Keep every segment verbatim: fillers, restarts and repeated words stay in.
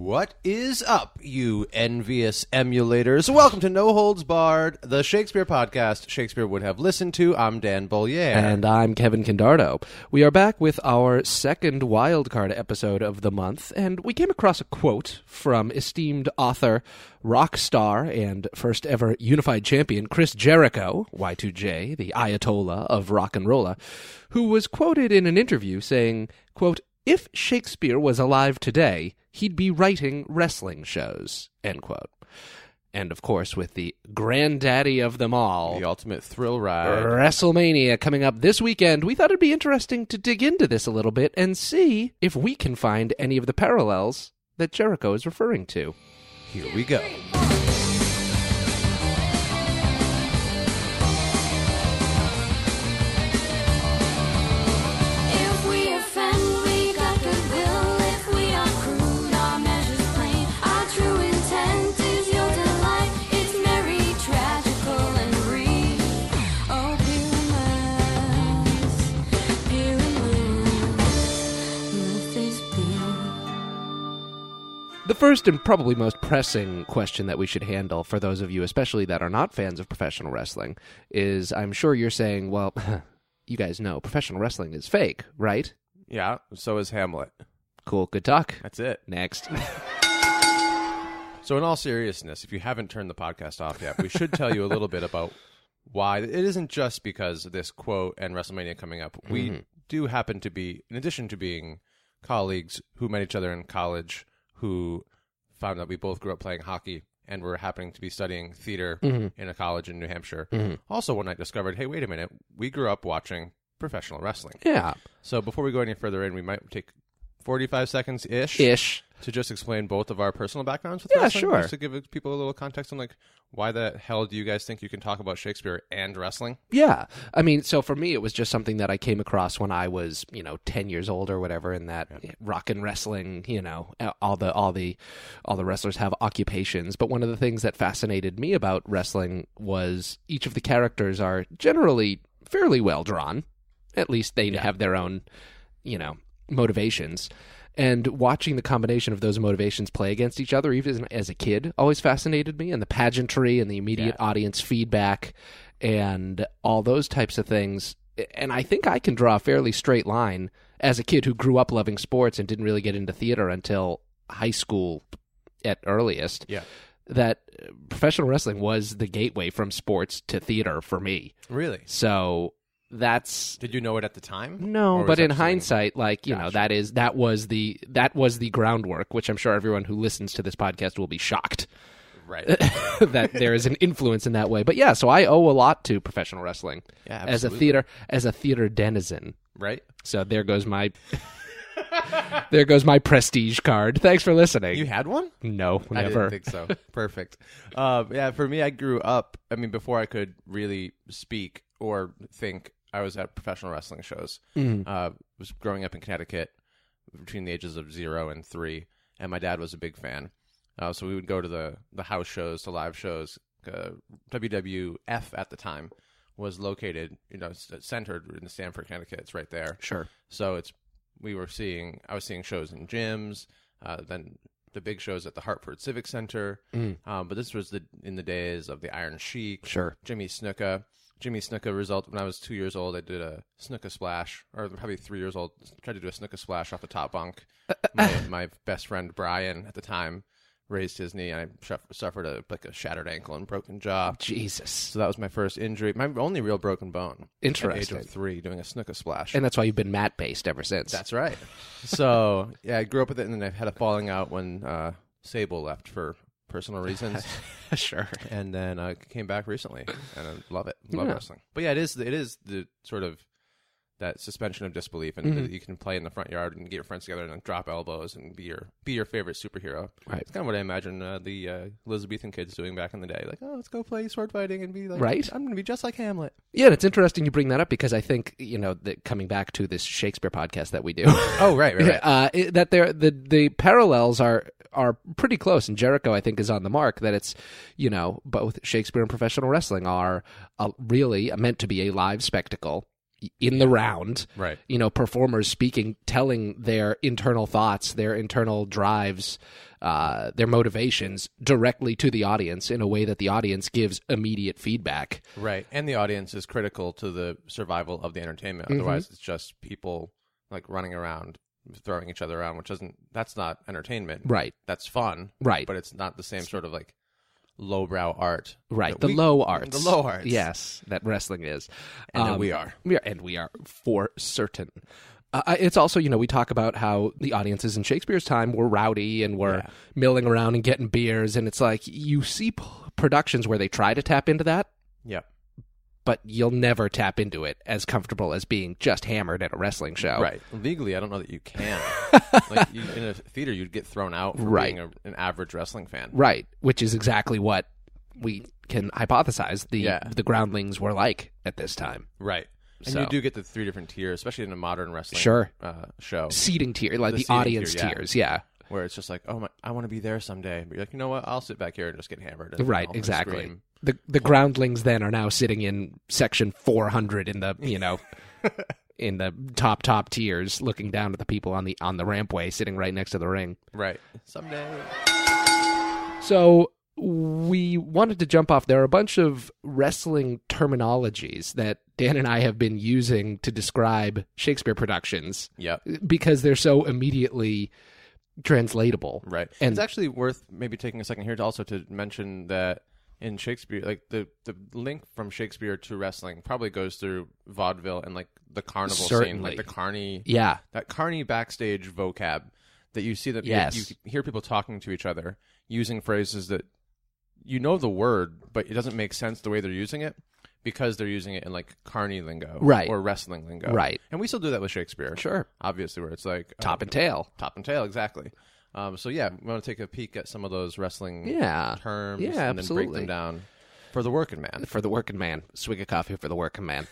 What is up, you envious emulators? Welcome to No Holds Barred, the Shakespeare podcast Shakespeare would have listened to. I'm Dan Bollier. And I'm Kevin Condardo. We are back with our second wildcard episode of the month, and we came across a quote from esteemed author, rock star, and first ever unified champion Chris Jericho, Y two J, the Ayatollah of rock and rolla, who was quoted in an interview saying, quote, "If Shakespeare was alive today, he'd be writing wrestling shows," end quote. And, of course, with the granddaddy of them all, the ultimate thrill ride, WrestleMania, coming up this weekend, we thought it'd be interesting to dig into this a little bit and see if we can find any of the parallels that Jericho is referring to. Here we go. The first and probably most pressing question that we should handle for those of you, especially that are not fans of professional wrestling, is I'm sure you're saying, well, you guys know professional wrestling is fake, right? Yeah, so is Hamlet. Cool, good talk. That's it. Next. So in all seriousness, if you haven't turned the podcast off yet, we should tell you a little bit about why. It isn't just because of this quote and WrestleMania coming up. We mm-hmm. do happen to be, in addition to being colleagues who met each other in college, who found that we both grew up playing hockey and were happening to be studying theater mm-hmm. in a college in New Hampshire. Mm-hmm. Also, one night discovered, hey, wait a minute, we grew up watching professional wrestling. Yeah. So before we go any further in, we might take forty-five seconds-ish Ish. to just explain both of our personal backgrounds with yeah, wrestling. Sure. Just to give people a little context on, like, why the hell do you guys think you can talk about Shakespeare and wrestling? Yeah. I mean, so for me, it was just something that I came across when I was, you know, ten years old or whatever, and that yeah. rock and wrestling, you know, all the all the all the wrestlers have occupations. But one of the things that fascinated me about wrestling was each of the characters are generally fairly well drawn. At least they yeah. have their own, you know, motivations. And watching the combination of those motivations play against each other, even as a kid, always fascinated me. And the pageantry and the immediate yeah. audience feedback and all those types of things. And I think I can draw a fairly straight line as a kid who grew up loving sports and didn't really get into theater until high school at earliest. Yeah. That professional wrestling was the gateway from sports to theater for me. Really? So that's Did you know it at the time? No, but in hindsight, like, you gotcha. know, that is that was the that was the groundwork, which I'm sure everyone who listens to this podcast will be shocked. Right. that there is an influence in that way. But yeah, so I owe a lot to professional wrestling. Yeah, absolutely. As a theater as a theater denizen. Right. So there goes my there goes my prestige card. Thanks for listening. You had one? No, never. I didn't think so. Perfect. Uh, yeah, for me, I grew up, I mean, before I could really speak or think, I was at professional wrestling shows. Mm. Uh, was growing up in Connecticut between the ages of zero and three, and my dad was a big fan. Uh, so we would go to the, the house shows, to live shows. Uh, W W F at the time was located, you know, centered in Stamford, Connecticut. It's right there. Sure. So it's we were seeing, I was seeing shows in gyms, uh, then the big shows at the Hartford Civic Center. Mm. Um, but this was the in the days of the Iron Sheik, sure, Jimmy Snuka. Jimmy Snuka result when I was two years old. I did a Snuka splash, or probably three years old. Tried to do a Snuka splash off the top bunk. My, my best friend Brian at the time raised his knee, and I suffered a like a shattered ankle and broken jaw. Jesus! So that was my first injury, my only real broken bone. Interesting. At the age of three, doing a Snuka splash, and that's why you've been mat based ever since. That's right. So yeah, I grew up with it, and then I had a falling out when uh, Sable left for personal reasons. Sure. And then I uh, came back recently, and I love it. Love yeah. wrestling. But yeah, it is it is the sort of that suspension of disbelief, and mm-hmm. you can play in the front yard and get your friends together and like, drop elbows and be your be your favorite superhero. Right. It's kind of what I imagine uh, the uh, Elizabethan kids doing back in the day. Like, oh, let's go play sword fighting and be like, right. I'm going to be just like Hamlet. Yeah, and it's interesting you bring that up because I think, you know, that coming back to this Shakespeare podcast that we do. oh, right, right, right. Uh, it, that there the the parallels are are pretty close, and Jericho, I think, is on the mark. That it's, you know, both Shakespeare and professional wrestling are uh, really meant to be a live spectacle. in the round. Right. You know, performers speaking, telling their internal thoughts, their internal drives, uh, their motivations directly to the audience in a way that the audience gives immediate feedback. Right. And the audience is critical to the survival of the entertainment. Mm-hmm. Otherwise, it's just people like running around, throwing each other around, which doesn't, that's not entertainment. Right. That's fun. Right. But it's not the same sort of like lowbrow art. Right. that The we- low arts. The low arts. Yes, that wrestling is. And that Um, we are. Yeah, and we are for certain. Uh, it's also, you know, we talk about how the audiences in Shakespeare's time were rowdy and were Yeah. milling around and getting beers. And it's like you see p- productions where they try to tap into that, Yeah. but you'll never tap into it as comfortable as being just hammered at a wrestling show. Right. Legally, I don't know that you can. Like you, in a theater, you'd get thrown out for Right. being a, an average wrestling fan. Right. Which is exactly what we can hypothesize the Yeah. the groundlings were like at this time. Right. And So- you do get the three different tiers, especially in a modern wrestling Sure. uh, show, Seating tier, like The the, seating audience tier, yeah. tiers, yeah. where it's just like, oh my, I want to be there someday. But you're like, you know what? I'll sit back here and just get hammered. And, Right, you know, and exactly. scream. The the groundlings then are now sitting in section four hundred in the, you know, in the top top tiers, looking down at the people on the on the rampway sitting right next to the ring. Right. Someday. So we wanted to jump off. There are a bunch of wrestling terminologies that Dan and I have been using to describe Shakespeare productions Yep. because they're so immediately translatable. Right. And- it's actually worth maybe taking a second here to also to mention that in Shakespeare, like the, the link from Shakespeare to wrestling probably goes through vaudeville and like the carnival scene, Certainly. like the carny, Yeah. that carny backstage vocab that you see that you- Yes. you, hear people talking to each other using phrases that you know the word, but it doesn't make sense the way they're using it because they're using it in like carny lingo, Right. or wrestling lingo, Right. And we still do that with Shakespeare, Sure. obviously, where it's like Top um, and tail. top and tail, exactly. Um, so yeah, we want to take a peek at some of those wrestling Yeah. terms, Yeah, and then break absolutely. them down for the working man. For the working man. Swig of coffee for the working man.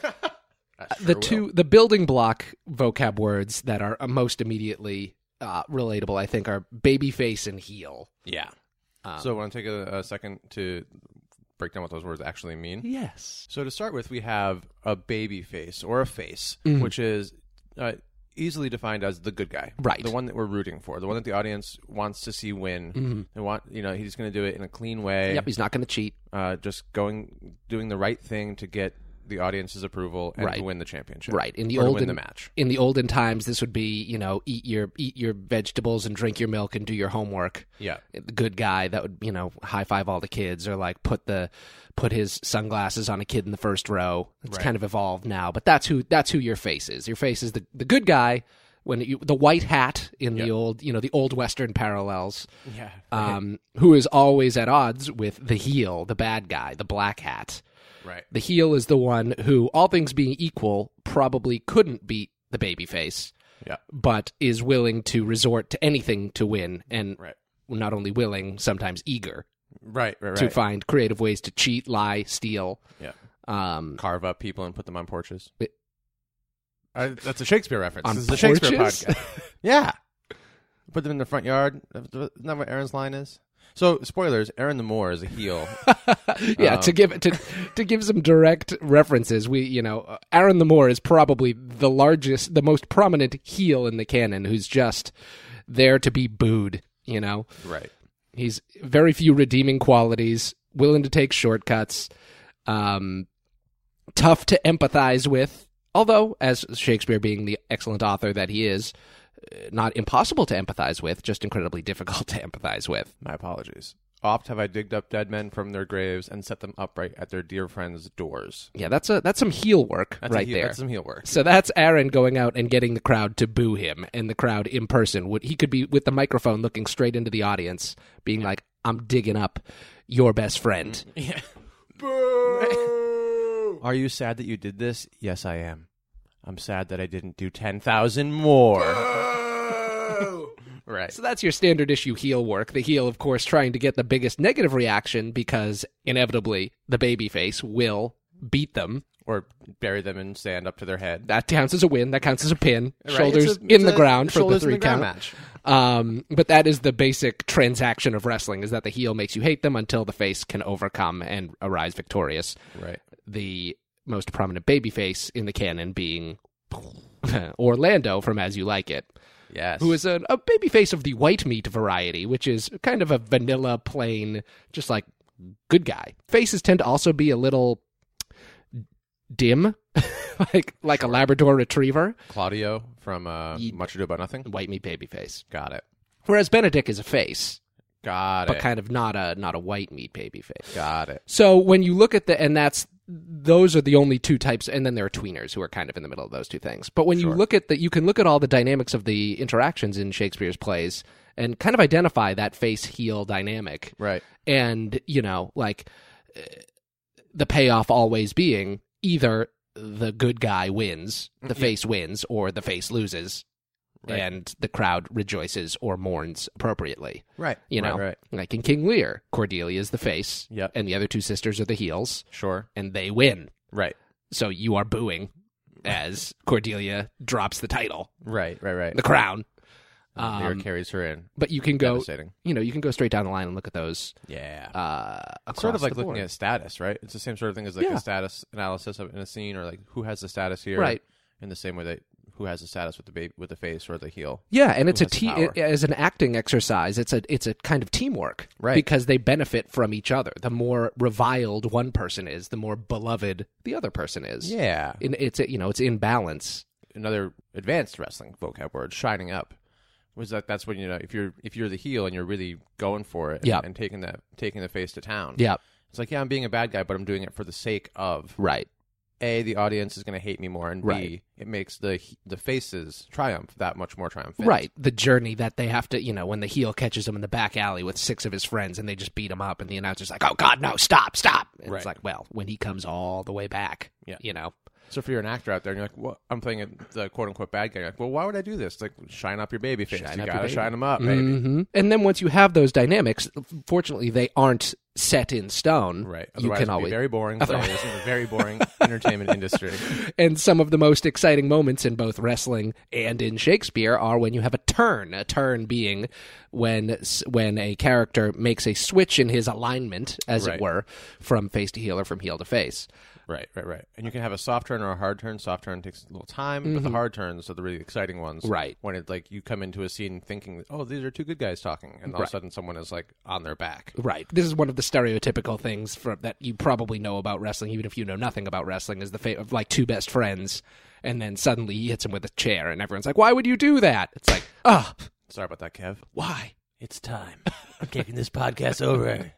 I sure the will. two the building block vocab words that are most immediately uh, relatable, I think, are babyface and heel. yeah. Um, So I want to take a, a second to break down what those words actually mean. yes, So to start with, we have a baby face or a face, Mhm. which is uh, easily defined as the good guy, Right. The one that we're rooting for, the one that the audience wants to see win. They want, you know, he's going to do it in a clean way. yep, he's not going to cheat. Uh, just going, doing the right thing to get the audience's approval and Right. to win the championship, Right. In the or to olden win the match. in the olden times, this would be, you know, eat your eat your vegetables and drink your milk and do your homework. Yeah, The good guy that would, you know, high five all the kids, or like put the put his sunglasses on a kid in the first row. It's Right. kind of evolved now, but that's who that's who your face is. Your face is the the good guy when you, the white hat in the Yep. old, you know, the old Western parallels. yeah, Um, who is always at odds with the heel, the bad guy, the black hat. right. The heel is the one who, all things being equal, probably couldn't beat the babyface, Yeah, but is willing to resort to anything to win, and right, not only willing, sometimes eager right, right, right. to find creative ways to cheat, lie, steal. yeah, Um, carve up people and put them on porches. It- Uh, that's a Shakespeare reference. On This is a Shakespeare porches? podcast. Yeah, put them in the front yard. Isn't that what Aaron's line is? So, spoilers: Aaron the Moor is a heel. yeah, Um, to give to to give some direct references, we you know uh, Aaron the Moor is probably the largest, the most prominent heel in the canon, who's just there to be booed. You know, Right. he's very few redeeming qualities, willing to take shortcuts, um, tough to empathize with. Although, as Shakespeare being the excellent author that he is, uh, not impossible to empathize with, just incredibly difficult to empathize with. My apologies. Oft have I digged up dead men from their graves and set them upright at their dear friends' doors. Yeah, that's a that's some heel work That's a right heel, there. That's some heel work. So that's Aaron going out and getting the crowd to boo him, and the crowd in person would he could be with the microphone looking straight into the audience, being like, "I'm digging up your best friend." Yeah. Boo! Are you sad that you did this? Yes, I am. I'm sad that I didn't do ten thousand more. Right. So that's your standard issue heel work. The heel, of course, trying to get the biggest negative reaction because inevitably the babyface will beat them. Or bury them and stand up to their head. That counts as a win. That counts as a pin. Right, Shoulders it's a- in it's the a ground for the shoulders in three the ground count. match. Um, but that is the basic transaction of wrestling: is that the heel makes you hate them until the face can overcome and arise victorious. Right. The most prominent babyface in the canon being Orlando from As You Like It. Yes. Who is a, a babyface of the white meat variety, which is kind of a vanilla, plain, just like good guy. Faces tend to also be a little dim, like like a Labrador Retriever. Claudio from uh, Ye- Much Ado About Nothing. White meat babyface. Got it. Whereas Benedict is a face, Got but it. kind of not a not a white meat babyface. Got it. So when you look at the, and that's, those are the only two types, and then there are tweeners who are kind of in the middle of those two things. But when Sure. you look at the, you can look at all the dynamics of the interactions in Shakespeare's plays and kind of identify that face-heel dynamic. Right. And, you know, like, uh, the payoff always being either the good guy wins, the Yeah. face wins, or the face loses. Right. And the crowd rejoices or mourns appropriately. Right. You Right, know, Right. like in King Lear, Cordelia is the face, Yep. and the other two sisters are the heels, Sure. and they win. Right. So you are booing as Cordelia drops the title, Right. Right. Right. the crown. And Lear Um, carries her in. but you can go, Devastating. you know, you can go straight down the line and look at those. Yeah. Uh, across Sort of like the looking board. at status, right? It's the same sort of thing as like Yeah. a status analysis of in a scene, or like who has the status here, Right. In the same way that who has the status with the baby, with the face or the heel, Yeah, and it's Who a has the te- power. it- as an acting exercise. It's a it's a kind of teamwork, Right. Because they benefit from each other. The more reviled one person is, the more beloved the other person is. Yeah. In, it's you know it's in balance. Another advanced wrestling vocab word, shining up, was that that's when, you know, if you're if you're the heel and you're really going for it, and, Yeah. and taking that taking the face to town, Yeah, it's like, yeah, I'm being a bad guy, but I'm doing it for the sake of right. A, the audience is going to hate me more, and B, Right. it makes the the faces triumph that much more triumphant. Right, the journey that they have to, you know, when the heel catches him in the back alley with six of his friends and they just beat him up, and the announcer's like, "Oh God, no, stop, stop!" And Right. it's like, well, when he comes all the way back, Yeah. you know, So if you're an actor out there and you're like, "Well, I'm playing a, the quote unquote bad guy," you're like, "Well, why would I do this?" It's like, shine up your baby face. Shine you up your gotta baby. shine them up, baby. hmm And then once you have those dynamics, fortunately, they aren't set in stone. Right. You Otherwise, can it'd always be very boring Otherwise- plays in a very boring entertainment industry. And some of the most exciting moments in both wrestling and in Shakespeare are when you have a turn. A turn being when when a character makes a switch in his alignment, as Right. it were, from face to heel or from heel to face. Right, right, right. And you can have a soft turn or a hard turn. Soft turn takes a little time, but the hard turns are the really exciting ones. Mm-hmm. Right. When it like you come into a scene thinking, "Oh, these are two good guys talking," and all Right. of a sudden someone is like on their back. Right. This is one of the stereotypical things from, that you probably know about wrestling, even if you know nothing about wrestling, is the fate of like two best friends, and then suddenly he hits him with a chair, and everyone's like, "Why would you do that?" It's like, oh, Sorry about that, Kev. why? It's time. I'm taking this podcast over.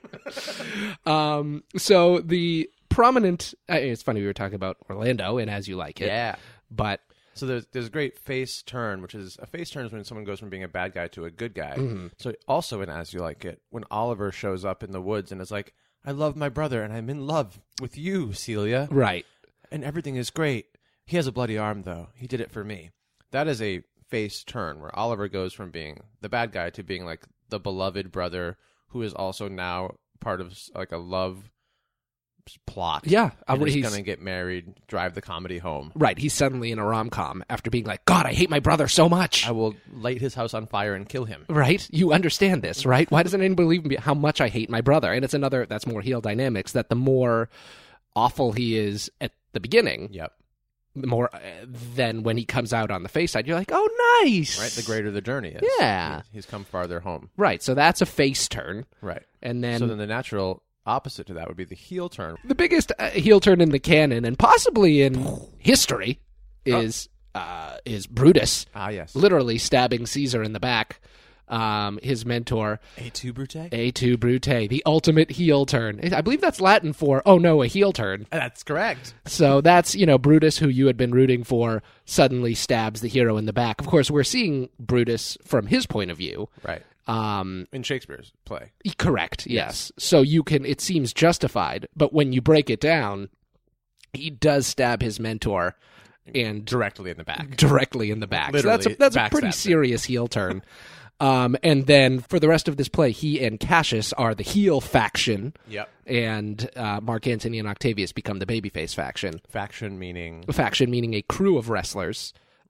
Um. So the prominent. Uh, it's funny we were talking about Orlando and As You Like It. Yeah. But So there's there's a great face turn, which is a face turn is when someone goes from being a bad guy to a good guy. Mm-hmm. So also in As You Like It, when Oliver shows up in the woods and is like, "I love my brother and I'm in love with you, Celia, right. and everything is great. He has a bloody arm though. He did it for me." That is a face turn where Oliver goes from being the bad guy to being like the beloved brother who is also now part of like a love plot. Yeah. And Uh, he's he's going to get married, drive the comedy home. right. He's suddenly in a rom com after being like, "God, I hate my brother so much." I will light his house on fire and kill him. Right? You understand this, right? Why doesn't anyone believe me how much I hate my brother? And it's another, that's more heel dynamics, that the more awful he is at the beginning, Yep. the more uh, than when he comes out on the face side, you're like, "Oh, nice." Right? The greater the journey is. Yeah. He- He's come farther home. Right. So that's a face turn. Right. And then, So then the natural opposite to that would be the heel turn. the biggest uh, heel turn in the canon and possibly in history is uh, is Brutus Ah, yes. literally stabbing Caesar in the back. Um, his mentor, A two Brute? A two Brute, the ultimate heel turn. I believe that's Latin for, oh no, a heel turn. That's correct. So that's, you know, Brutus, who you had been rooting for, suddenly stabs the hero in the back. Of course, we're seeing Brutus from his point of view. Right. Um, In Shakespeare's play. correct, yes. So you can, it seems justified, but when you break it down, he does stab his mentor and Directly in the back. directly in the back. So that's a, Literally that's a pretty backstabs him. serious heel turn. Um, and then for the rest of this play, he and Cassius are the heel faction, Yep. and uh, Mark Antony and Octavius become the babyface faction. Faction meaning. A faction meaning a crew of wrestlers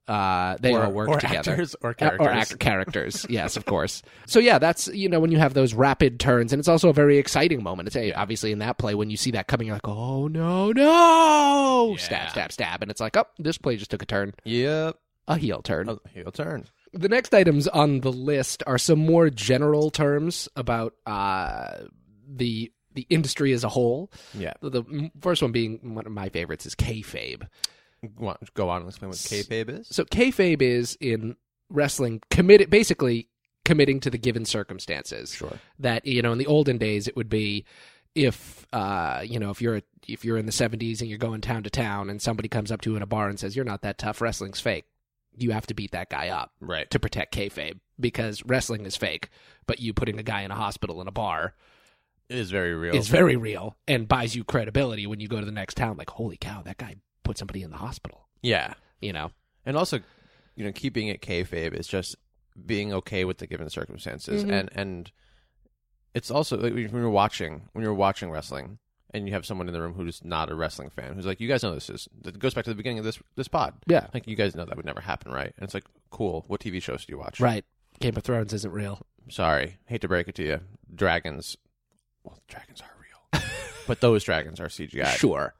Uh, they or, all work or together. Actors or Uh, characters. Or act- characters, yes, of course. So yeah, that's, you know, when you have those rapid turns, and it's also a very exciting moment. It's a, obviously in that play, when you see that coming, you're like, oh no, no! Yeah. Stab, stab, stab. And it's like, oh, this play just took a turn. Yep. A heel turn. Oh, heel turn. The next items on the list are some more general terms about uh, the the industry as a whole. Yeah. The, the first one being one of my favorites is kayfabe. Want- Go on and explain what kayfabe is? So kayfabe is in wrestling committed, basically committing to the given circumstances. Sure. That, you know, in the olden days it would be if uh, you know if you're if you're in the seventies and you're going town to town and somebody comes up to you in a bar and says you're not that tough, wrestling's fake. You have to beat that guy up Right. to protect kayfabe because wrestling is fake, but you putting a guy in a hospital in a bar It is very real. is very real and buys you credibility when you go to the next town. Like, holy cow, that guy put somebody in the hospital. Yeah. You know, And also, you know, keeping it kayfabe is just being okay with the given circumstances, Mhm. and and it's also like, when you're watching when you're watching wrestling, and you have someone in the room who's not a wrestling fan, who's like, you guys know this is it goes back to the beginning of this this pod. Yeah. Like, you guys know that would never happen, right? And it's like, cool. What T V shows do you watch? right? Game of Thrones isn't real. Sorry, hate to break it to you. Dragons, well, dragons are real, but those dragons are C G I. Sure.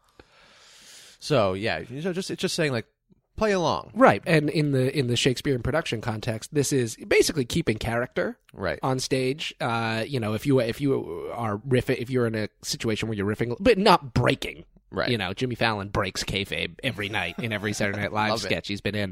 So yeah, you know, just it's just saying like, play along. Right. And in the in the Shakespearean production context, this is basically keeping character Right. on stage. Uh, you know, if you if you are riffing, if you're in a situation where you're riffing, but not breaking. Right. You know, Jimmy Fallon breaks kayfabe every night in every Saturday Night Live Love it. sketch he's been in.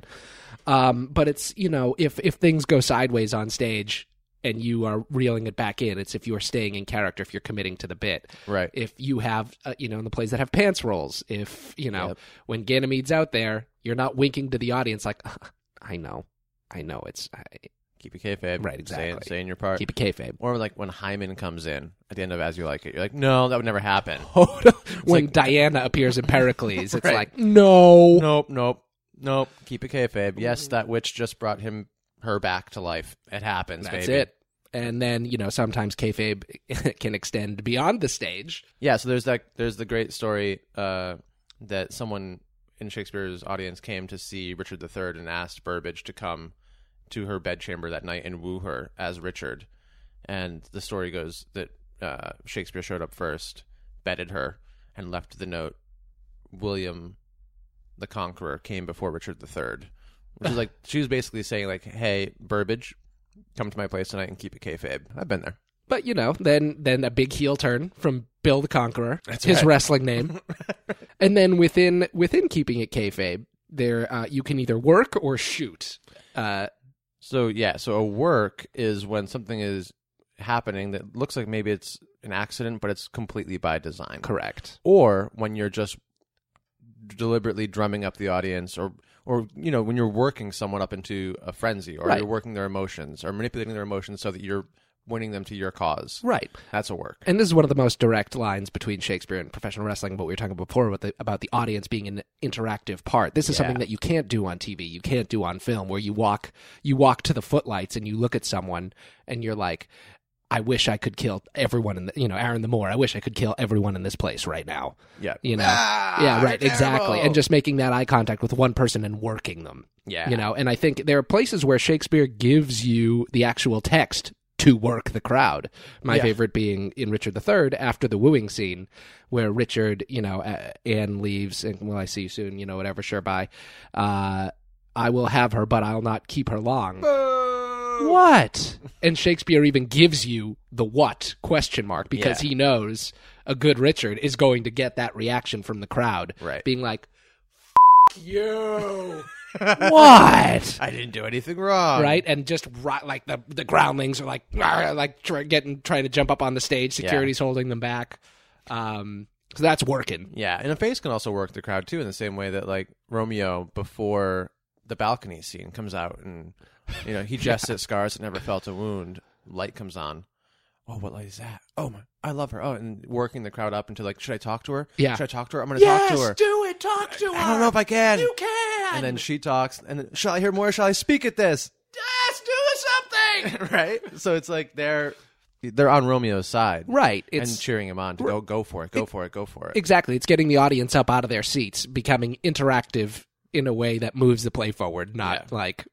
Um, but it's, you know, if if things go sideways on stage and you are reeling it back in, it's if you are staying in character, if you're committing to the bit. Right. If you have, uh, you know, in the plays that have pants rolls, if, you know, Yep. when Ganymede's out there, you're not winking to the audience like, I know, I know, it's, I, Keep it kayfabe. Right, Say, exactly. say in your part. keep it kayfabe. Or like when Hyman comes in at the end of As You Like It, you're like, no, that would never happen. when like- Diana appears in Pericles, it's Right. like, no. Nope, nope, nope. Keep it kayfabe. Yes, that witch just brought him her back to life. It happens, That's baby. it. And then, you know, sometimes kayfabe can extend beyond the stage. Yeah. So there's that. There's the great story uh, that someone in Shakespeare's audience came to see Richard the Third and asked Burbage to come to her bedchamber that night and woo her as Richard. And the story goes that uh, Shakespeare showed up first, bedded her, and left the note, William the Conqueror came before Richard the Third. Which is like, she was basically saying like, hey, Burbage, come to my place tonight and keep it kayfabe. I've been there. But, you know, then then a big heel turn from Bill the Conqueror, That's his right. wrestling name. And then within within keeping it kayfabe, there uh, you can either work or shoot. Uh, So yeah, so a work is when something is happening that looks like maybe it's an accident, but it's completely by design. correct. Or when you're just deliberately drumming up the audience, or or you know, when you're working someone up into a frenzy, or Right. you're working their emotions, or manipulating their emotions so that you're winning them to your cause. Right. That's a work. And this is one of the most direct lines between Shakespeare and professional wrestling, but we were talking before about the, about the audience being an interactive part. This is Yeah. something that you can't do on T V, you can't do on film, where you walk you walk to the footlights and you look at someone and you're like, I wish I could kill everyone in the, you know, Aaron the Moore, I wish I could kill everyone in this place right now. Yeah. You know? Ah, yeah, right, you're exactly. terrible. And just making that eye contact with one person and working them. Yeah. You know, and I think there are places where Shakespeare gives you the actual text to work the crowd. My Yeah. favorite being in Richard the Third, after the wooing scene, where Richard, you know, uh, Anne leaves, and will I see you soon, you know, whatever, sure, bye. Uh, I will have her, but I'll not keep her long. What? And Shakespeare even gives you the what question mark, because Yeah. he knows a good Richard is going to get that reaction from the crowd. Right. Being like, F- you. What? I didn't do anything wrong. Right, and just ri- like the the groundlings are like "Rah," like try, getting trying to jump up on the stage. Security's holding them back. Um, so that's working. Yeah, and a face can also work the crowd too, in the same way that like Romeo before the balcony scene comes out, and you know he jests at scars that never felt a wound. Light comes on. Oh, what light is that? Oh my, I love her. Oh, and working the crowd up into like, should I talk to her? Yeah. Should I talk to her? I'm going to talk to her. do it. Talk to her. I don't know if I can. You can. And then she talks, and then, shall I hear more? Shall I speak at this? just do something. Right. So it's like they're they're on Romeo's side, Right. and It's cheering him on to go go for it, go for it, go for it. exactly. It's getting the audience up out of their seats, becoming interactive in a way that moves the play forward, not Yeah. like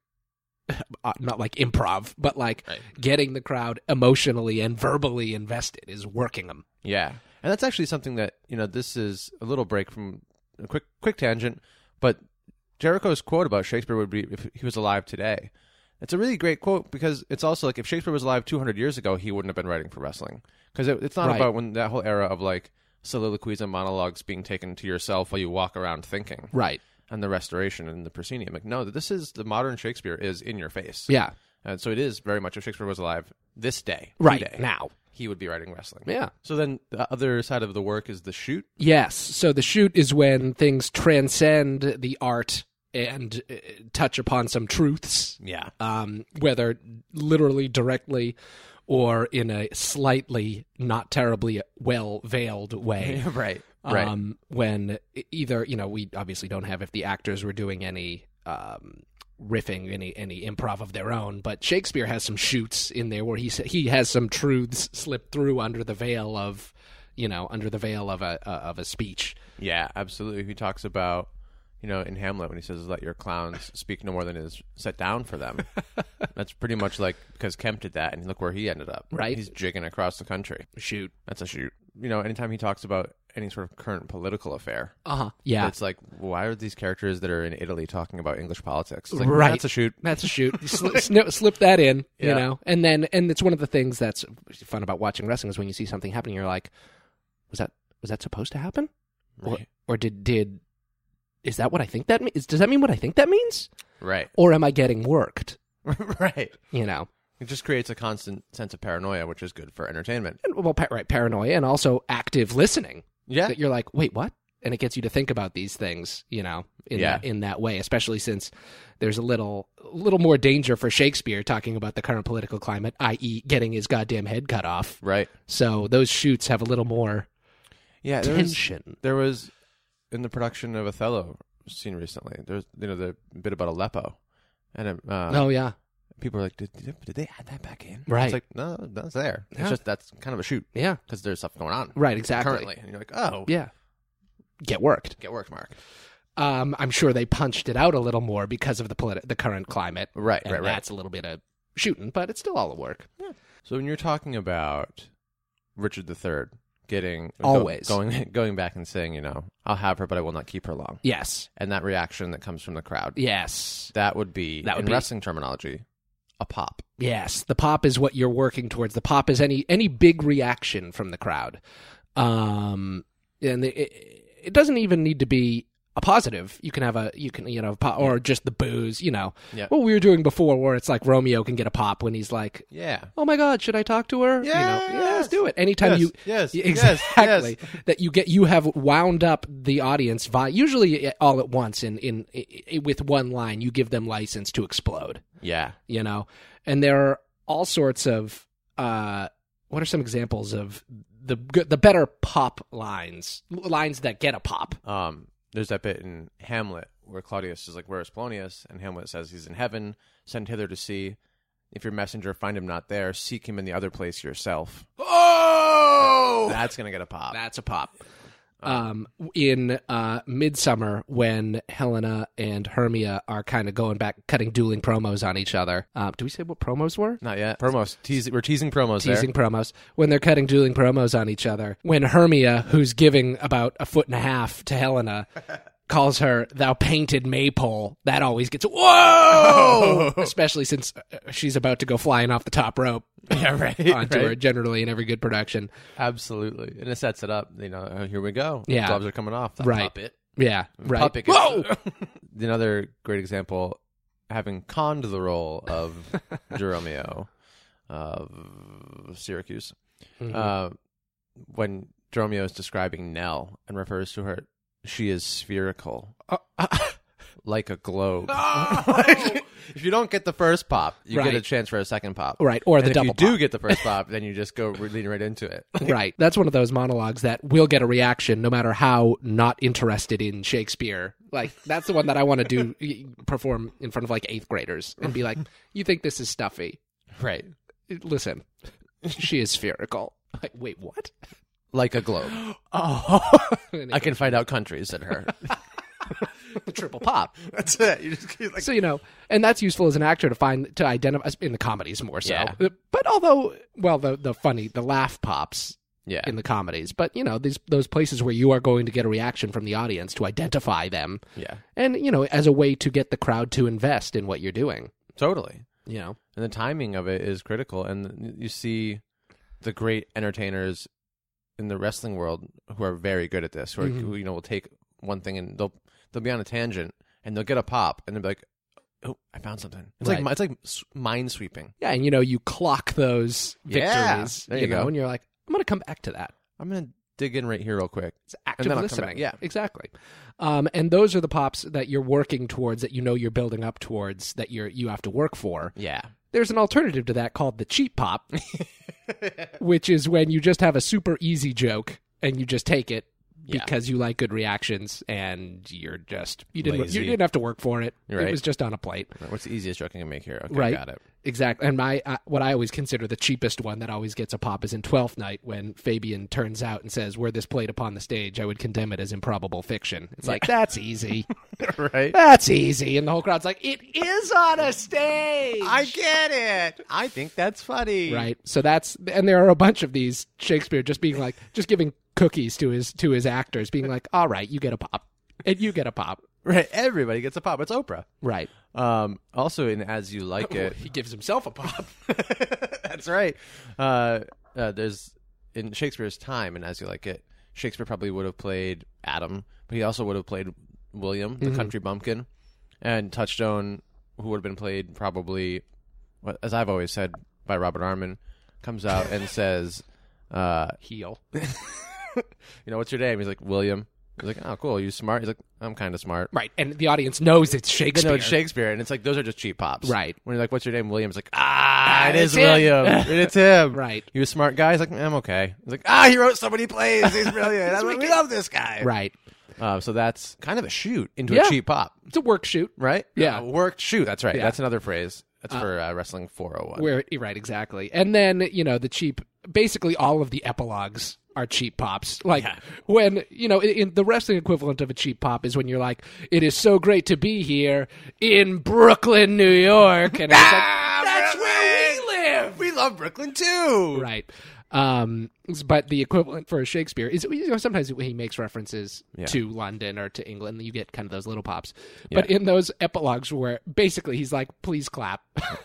uh, not like improv, but like Right. getting the crowd emotionally and verbally invested is working them. Yeah, and that's actually something that, you know, this is a little break from a quick quick tangent, but Jericho's quote about Shakespeare would be if he was alive today. It's a really great quote because it's also like if Shakespeare was alive two hundred years ago, he wouldn't have been writing for wrestling because it, it's not Right. about when that whole era of like soliloquies and monologues being taken to yourself while you walk around thinking, Right. and the Restoration and the proscenium. Like, no, this is the modern Shakespeare is in your face. Yeah. And so it is very much if Shakespeare was alive this day, Right. today, Now. he would be writing wrestling. Yeah. So then the other side of the work is the shoot. Yes. So the shoot is when things transcend the art and uh, touch upon some truths, Yeah. um, whether literally, directly, or in a slightly not terribly well veiled way. right. Right. Um, when either, you know, we obviously don't have if the actors were doing any um, riffing, any any improv of their own, but Shakespeare has some shoots in there where he sa- he has some truths slipped through under the veil of, you know, under the veil of a uh, of a speech. Yeah, absolutely. He talks about, you know, in Hamlet when he says, "Let your clowns speak no more than is set down for them." That's pretty much like because Kemp did that, and look where he ended up. Right. He's jigging across the country. Shoot. That's a shoot. You know, anytime he talks about any sort of current political affair, Uh huh. Yeah. it's like, why are these characters that are in Italy talking about English politics? It's like, Right. That's a shoot. That's a shoot. You sli- sni- slip that in, you Yeah. know, and then and it's one of the things that's fun about watching wrestling is when you see something happening, you're like, was that was that supposed to happen, or, Right. or did did is that what I think that means? Does that mean what I think that means, Right. or am I getting worked? right. You know, It just creates a constant sense of paranoia, which is good for entertainment. and, well, pa- right, paranoia, and also active listening. Yeah. That you're like, wait, what? And it gets you to think about these things, you know, in Yeah. that in that way, especially since there's a little little more danger for Shakespeare talking about the current political climate, that is, getting his goddamn head cut off. Right. So those shoots have a little more Yeah. There was, tension. there was in the production of Othello seen recently. There's you know the bit about Aleppo, and uh, oh yeah, people are like, did, did, did they add that back in? Right. It's like no, that's there. Yeah. It's just that's kind of a shoot yeah, because there's stuff going on right, exactly. currently, and you're like, oh, Yeah, get worked. get worked, Mark. Um, I'm sure they punched it out a little more because of the politi- the current climate. Right. And right. Right. that's a little bit of shooting, but it's still all the work. So when you're talking about Richard the Third getting Always. go, going going back and saying, you know, I'll have her, but I will not keep her long, Yes, and that reaction that comes from the crowd, yes, that would be That would in be- wrestling terminology, a pop. yes. The pop is what you're working towards. The pop is any any big reaction from the crowd, um, and it, it doesn't even need to be a positive. You can have a you can you know pop, or just the boos. You know Yeah. what we were doing before, where it's like Romeo can get a pop when he's like, Yeah. "Oh my God, should I talk to her?" You know, yeah, let's Yes. do it. Anytime Yes, you yes, Yeah, yes, exactly yes. that you get you have wound up the audience vi- usually all at once in, in in with one line. You give them license to explode. Yeah. You know, and there are all sorts of uh, what are some examples of the good, the better pop lines, lines that get a pop. Um, there's that bit in Hamlet where Claudius is like, "Where is Polonius?" And Hamlet says, "He's in heaven. Send hither to see. If your messenger find him not there, seek him in the other place yourself." Oh, That's gonna get a pop. that's a pop. Um, in uh, Midsummer, when Helena and Hermia are kind of going back, cutting dueling promos on each other. Uh, do we say what promos were? Not yet. Promos. Tease, we're teasing promos Teasing there. promos. When they're cutting dueling promos on each other. When Hermia, who's giving about a foot and a half to Helena, calls her "thou painted maypole," that always gets whoa, especially since uh, she's about to go flying off the top rope. Yeah, right. Onto right. her, generally in every good production. Absolutely. And it sets it up. You know, uh, here we go. Yeah. Gloves are coming off. The Right. puppet. Yeah, right. Puppet. Whoa! Another great example, having conned the role of Geromeo of Syracuse, Mhm. uh, when Geromeo is describing Nell and refers to her, she is spherical, Uh, uh, like a globe. oh! If you don't get the first pop, you get a Right. chance for a second pop. Right, or And the if double you do pop. get the first pop, then you just go lean right into it. Right. That's one of those monologues that will get a reaction no matter how not interested in Shakespeare. Like, that's the one that I want to do, y- perform in front of like eighth graders and be like, you think this is stuffy? Right. Listen, she is spherical. Like, wait, what? Like a globe. Oh. I can find out countries, said her. the triple pop. That's it. You just keep, like, So, you know, and that's useful as an actor to find, to identify, in the comedies more so. Yeah. But although, well, the the funny, the laugh pops yeah. in the comedies. But, you know, these those places where you are going to get a reaction from the audience to identify them. Yeah. And, you know, as a way to get the crowd to invest in what you're doing. Totally. You know? And the timing of it is critical. And you see the great entertainers in the wrestling world who are very good at this, who, are, Mhm. who you know, will take one thing and they'll they'll be on a tangent and they'll get a pop and they'll be like, "Oh, I found something." It's Right. like it's like s- mind sweeping. Yeah, and, you know, you clock those Yeah, victories, there you you know, go. and you're like, I'm going to come back to that. I'm gonna dig in right here real quick. It's active then I'll come listening. back, yeah. Exactly. Um, and those are the pops that you're working towards, that you know you're building up towards, that you're you have to work for. Yeah. There's an alternative to that called the cheap pop, which is when you just have a super easy joke and you just take it Yeah. because you like good reactions and you're just you didn't Lazy. you didn't have to work for it. Right. It was just on a plate. What's the easiest joke I can make here? Okay, Right. got it. Exactly. And my uh, what I always consider the cheapest one that always gets a pop is in Twelfth Night when Fabian turns out and says, "Were this played upon the stage, I would condemn it as improbable fiction." It's like, that's easy. Right? That's easy. And the whole crowd's like, it is on a stage. I get it. I think that's funny. Right. So that's, and there are a bunch of these Shakespeare just being like, just giving cookies to his to his actors, being like, all right, you get a pop. And you get a pop. Right. Everybody gets a pop. It's Oprah. Right. Um, also, in As You Like It. He gives himself a pop. That's right. Uh, uh, there's, in Shakespeare's time, and As You Like It, Shakespeare probably would have played Adam, but he also would have played William, the Mhm. country bumpkin, and Touchstone, who would have been played probably, what- as I've always said, by Robert Armin, comes out and says, uh, Heel. you know, what's your name? He's like, William. He's like, oh, cool. You smart? He's like, I'm kind of smart. Right. And the audience knows it's They Shakespeare. know it's Shakespeare, and it's like, those are just cheap pops. Right. When you're like, what's your name? William. It's like, ah, Ah, it it's is him. William. It's him. Right. You a smart guy? He's like, I'm okay. He's like, ah, he wrote so many plays. He's brilliant. That's why we love this guy. Right. Uh, so that's kind of a shoot into Yeah. a cheap pop, It's a work shoot. right? Yeah. Uh, worked shoot. That's right. Yeah. That's another phrase. That's for uh, Wrestling four oh one. Where right, exactly. And then, you know, the cheap, basically all of the epilogues are cheap pops. Like Yeah. when, you know, in, in the wrestling equivalent of a cheap pop is when you're like, it is so great to be here in Brooklyn, New York. And it's like, Ah, that's Brooklyn! where we live. We love Brooklyn too. Right. Um, but the equivalent for Shakespeare is, you know, sometimes he makes references Yeah. to London or to England, you get kind of those little pops. But Yeah. in those epilogues where basically he's like, please clap.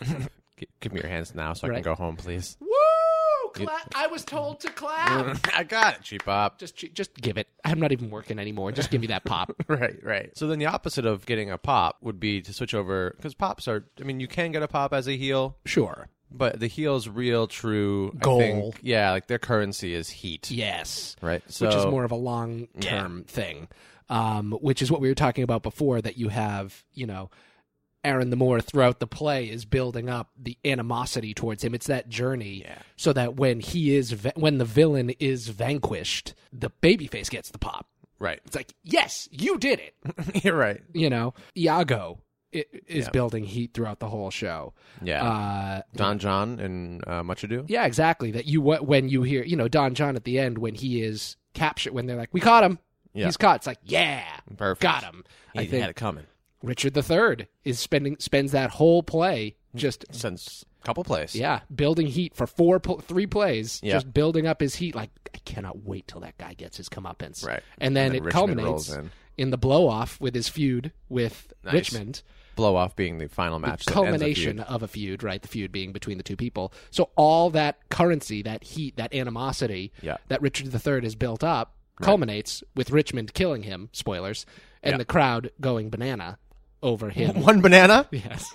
G- Give me your hands now so I Right. can go home, please. Woo! Clap. I was told to clap. I got it, cheap pop. just, just give it. I'm not even working anymore. Just give me that pop. Right, right. So then the opposite of getting a pop would be to switch over, because pops are, I mean, you can get a pop as a heel, Sure. but the heel's real, true I Goal. think- yeah, like their currency is heat, Yes. right? So Which is more of a long term thing. Um, which is what we were talking about before, that you have, you know, Aaron the Moor throughout the play is building up the animosity towards him. It's that journey, Yeah. so that when he is va- when the villain is vanquished, the babyface gets the pop. right. It's like, yes, you did it. You're right. You know, Iago i- is Yeah. building heat throughout the whole show. Yeah. Uh, Don John and uh, Much Ado. yeah, exactly. That you wh- when you hear, you know, Don John at the end when he is captured, when they're like, "We caught him. Yeah. He's caught." It's like, yeah, Perfect. got him. He I think had it coming Richard the Third is spending spends that whole play just since a couple plays. yeah building heat for four pl- three plays, Yeah. just building up his heat. Like, I cannot wait till that guy gets his comeuppance. Right. And then, And then it Richmond culminates rolls in. in the blow off with his feud with Nice. Richmond. Blow off being the final match. The that ends the culmination feud. of a feud, right? The feud being between the two people. So all that currency, that heat, that animosity Yeah. that Richard the Third has built up culminates with Richmond killing him, spoilers, and Yeah. the crowd going banana over him. One banana. Yes.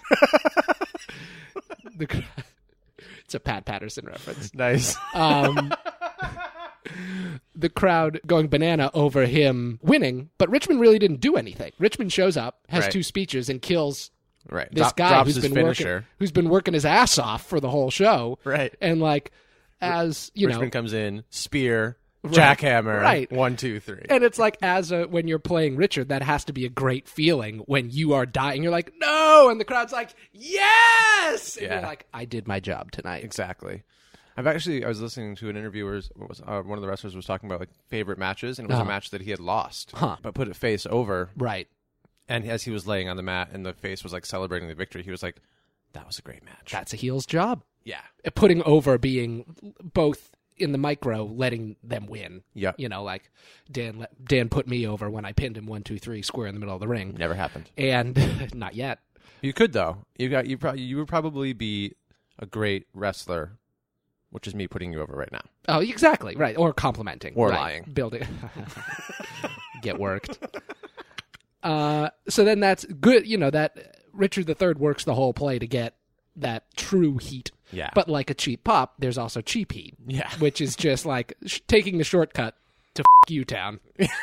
the, cr- it's a Pat Patterson reference. Nice. Um, the crowd going banana over him winning, but Richmond really didn't do anything. Richmond shows up, has Right. two speeches, and kills Right. this Drop- guy drops who's his been finisher. working, who's been working his ass off for the whole show. Right. And like, as you Richmond know, comes in, spear, Right. jackhammer, Right. one, two, three. and it's like, as a, when you're playing Richard, that has to be a great feeling when you are dying. You're like, no, and the crowd's like, yes, and Yeah. you're like, I did my job tonight. Exactly. I've actually I was listening to an interview where what was, uh, one of the wrestlers was talking about like favorite matches, and it was Uh-huh. a match that he had lost, Huh. but put it face over, Right. And as he was laying on the mat and the face was like celebrating the victory, he was like, that was a great match. That's a heel's job. Yeah. Putting over being both in the micro, letting them win. Yep. You know, like Dan let, Dan put me over when I pinned him one, two, three, square in the middle of the ring. Never happened. And not yet. You could, though. You got you probably you would probably be a great wrestler, which is me putting you over right now. Oh, exactly. Right. Or complimenting. Or right. lying. Building. Get worked. Uh, so then that's good. You know, that Richard the Third works the whole play to get that true heat. Yeah. But like a cheap pop, there's also cheap heat. Yeah. Which is just like sh- taking the shortcut to f*** you town.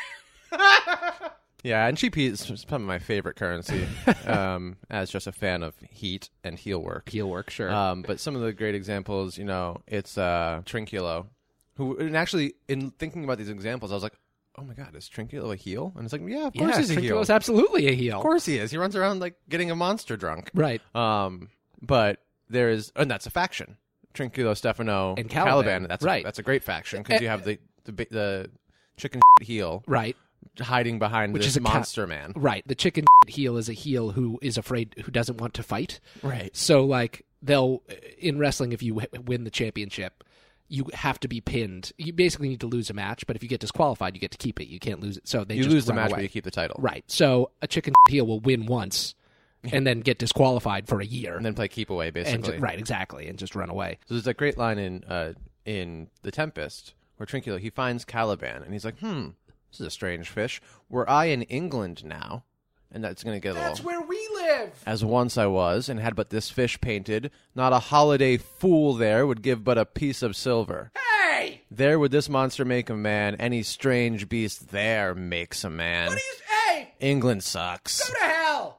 Yeah, and cheap heat is probably my favorite currency, um, as just a fan of heat and heel work. Heel work, sure. Um, but some of the great examples, you know, it's uh, Trinculo, who, and actually, in thinking about these examples, I was like, oh my god, is Trinculo a heel? And it's like, yeah, of course yeah, he's a heel. Trinculo's absolutely a heel. Of course he is. He runs around like getting a monster drunk. Right. Um, but there is, and that's a faction. Trinculo, Stefano, and Caliban. Caliban. That's right. A, that's a great faction because Uh, you have the the, the chicken heel, right, hiding behind Which this is a ca- monster man. Right. The chicken heel is a heel who is afraid, who doesn't want to fight. Right. So, like, they'll, in wrestling, if you w- win the championship, you have to be pinned. You basically need to lose a match, but if you get disqualified, you get to keep it. You can't lose it. So they You just lose the run match, away. but you keep the title. Right. So a chicken heel will win once and then get disqualified for a year. And then play keep away, And basically. ju- right, exactly, and just run away. So there's a great line in uh, in The Tempest where Trinculo, he finds Caliban, and he's like, hmm, this is a strange fish. Were I in England now? And that's going to get a little... where we live! As once I was, and had but this fish painted, not a holiday fool there would give but a piece of silver. Hey! There would this monster make a man, any strange beast there makes a man. What do you... Hey! England sucks. Go to hell!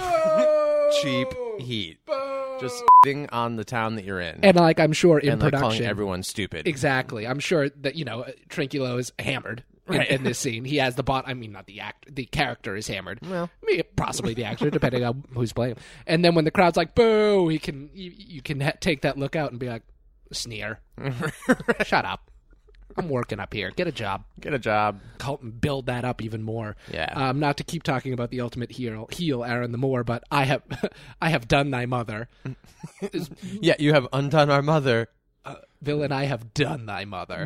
Cheap heat. Just f***ing on the town that you're in. And, like, I'm sure in and like production... calling everyone stupid. Exactly. I'm sure that, you know, Trinculo is hammered in, Right. in this scene. He has the bot. I mean, not the act. The character is hammered. Well. I mean, possibly the actor, depending on who's playing him. And then when the crowd's like, boo, he can, you, you can ha- take that look out and be like, sneer. Shut up. I'm working up here. Get a job. Get a job. Help build that up even more. Yeah. Um, not to keep talking about the ultimate heel, heel Aaron the Moor, but I have, I have done thy mother. Yeah, you have undone our mother. Uh, villain, I have done thy mother.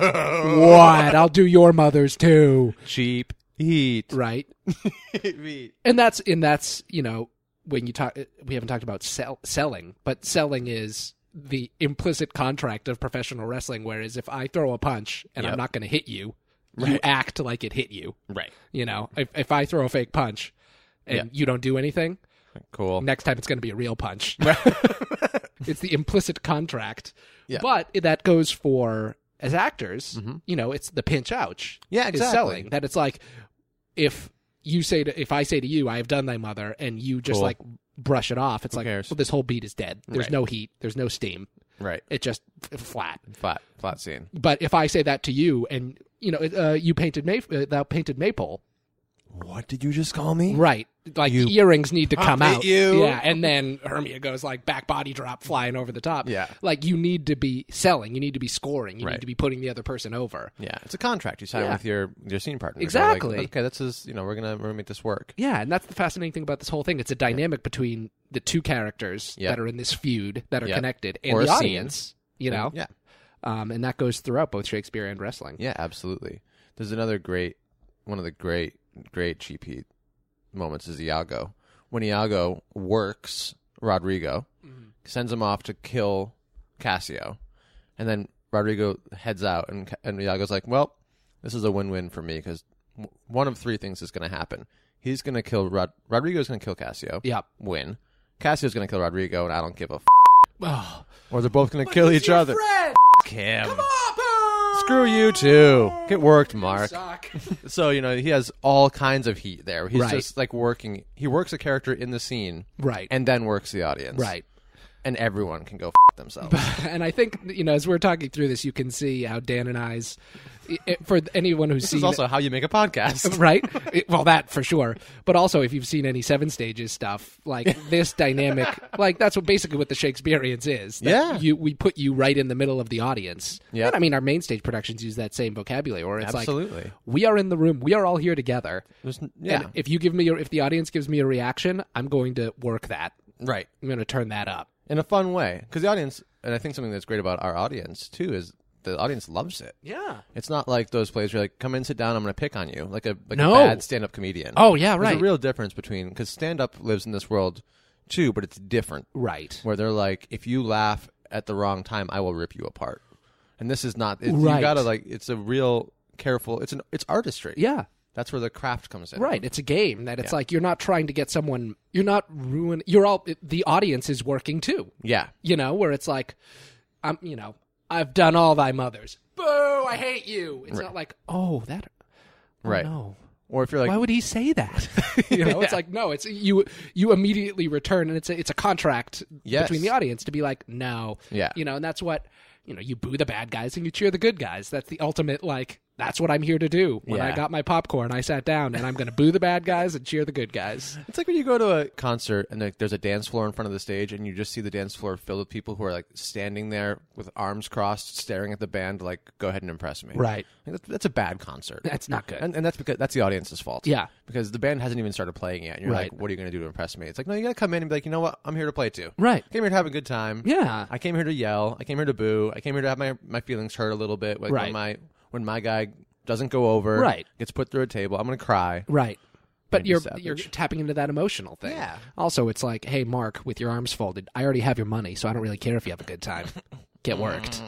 What? I'll do your mother's too. Cheap heat. Right. Heat. And that's, and that's, you know, when you talk, we haven't talked about sell, selling, but selling is the implicit contract of professional wrestling, whereas if I throw a punch and Yep. I'm not going to hit you, you Right. act like it hit you. Right. You know, if, if I throw a fake punch and Yeah. you don't do anything, Cool. next time it's going to be a real punch. It's the implicit contract. Yeah. But that goes for, as actors, you know, it's the pinch ouch. Yeah, Is exactly. selling. That it's like, if you say to, if I say to you, I have done thy mother, and you just Cool. like brush it off, it's Who like, cares? well, this whole beat is dead. There's Right. no heat. There's no steam. Right. It's just f- flat. Flat. Flat scene. But if I say that to you, and you know, uh, you painted May, uh, thou painted maypole, What did you just call me? right? Like You- the earrings need to come I'll hit out. you. Yeah, and then Hermia goes like back body drop flying over the top. Yeah. Like you need to be selling. You need to be scoring. You Right. need to be putting the other person over. Yeah, it's a contract you sign Yeah. with your your scene partner. They're Exactly. Like, okay, this is you know we're gonna we're gonna make this work. Yeah, and that's the fascinating thing about this whole thing. It's a dynamic between the two characters Yep. that are in this feud that are Yep. connected, and Or the a scene. audience. You know, Yeah. um, and that goes throughout both Shakespeare and wrestling. Yeah, absolutely. There's another great one of the great great cheap heat moments is Iago. When Iago works Rodrigo, Mm-hmm. sends him off to kill Cassio, and then Rodrigo heads out, and and Iago's like, "Well, this is a win-win for me because w- one of three things is going to happen. He's going to kill Rod. Rodrigo's going to kill Cassio. Yep. Win. Cassio's going to kill Rodrigo, and I don't give a. F-. Oh, Or they're both going to kill each other. Friend. F- him. Come on, boo! Screw you too. Get worked, You Mark. suck. So, you know, he has all kinds of heat there. He's Right. just like working. He works a character in the scene Right. and then works the audience. Right. and everyone can go f- themselves. And I think, you know, as we're talking through this, you can see how Dan and I's, it, for anyone who's This seen is also how you make a podcast. right? It- well, that for sure. But also, if you've seen any Seven Stages stuff, like this dynamic, like that's what basically what the Shakespeareans is. That Yeah. you we put you right in the middle of the audience. Yeah. And I mean, our main stage productions use that same vocabulary, or it's Absolutely. like we are in the room, we are all here together. There's n- yeah. And if you give me, a, if the audience gives me a reaction, I'm going to work that. Right. I'm going to turn that up. In a fun way. Because the audience, and I think something that's great about our audience, too, is the audience loves it. Yeah. It's not like those plays where you're like, come in, sit down, I'm going to pick on you. Like a, like No. a bad stand-up comedian. Oh yeah, There's right. a real difference between, because stand-up lives in this world, too, but it's different. right. Where they're like, if you laugh at the wrong time, I will rip you apart. And this is not, it, Right. you got to like, it's a real careful, it's an it's artistry. Yeah. That's where the craft comes in. Right. It's a game that it's Yeah. like you're not trying to get someone, you're not ruin, you're all, the audience is working too. Yeah. You know, where it's like, I'm, you know, I've done all thy mothers. Boo, I hate you. It's Right. not like, oh, that, oh, Right. no. Or if you're like, Why would he say that? you know, it's Yeah. like, no, it's, you, you immediately return, and it's a, it's a contract Yes. between the audience to be like, no. Yeah. You know, and that's what, you know, you boo the bad guys and you cheer the good guys. That's the ultimate, like, that's what I'm here to do. When I Yeah. got my popcorn, I sat down and I'm going to boo the bad guys and cheer the good guys. it's like when you go to a concert and like, there's a dance floor in front of the stage and you just see the dance floor filled with people who are like standing there with arms crossed, staring at the band, like, go ahead and impress me. Right. Like, that's, that's a bad concert. That's not good. And, and that's because that's the audience's fault. Yeah. Because the band hasn't even started playing yet. And you're Right. like, what are you going to do to impress me? It's like, no, you got to come in and be like, you know what? I'm here to play too. Right. I came here to have a good time. Yeah. I came here to yell. I came here to boo. I came here to have my, my feelings hurt a little bit. Like Right. when my when my guy doesn't go over, Right. gets put through a table, I'm going to cry. Right. But Maybe you're savage. you're tapping into that emotional thing. Yeah. Also, it's like, hey, Mark, with your arms folded, I already have your money, so I don't really care if you have a good time. Get worked.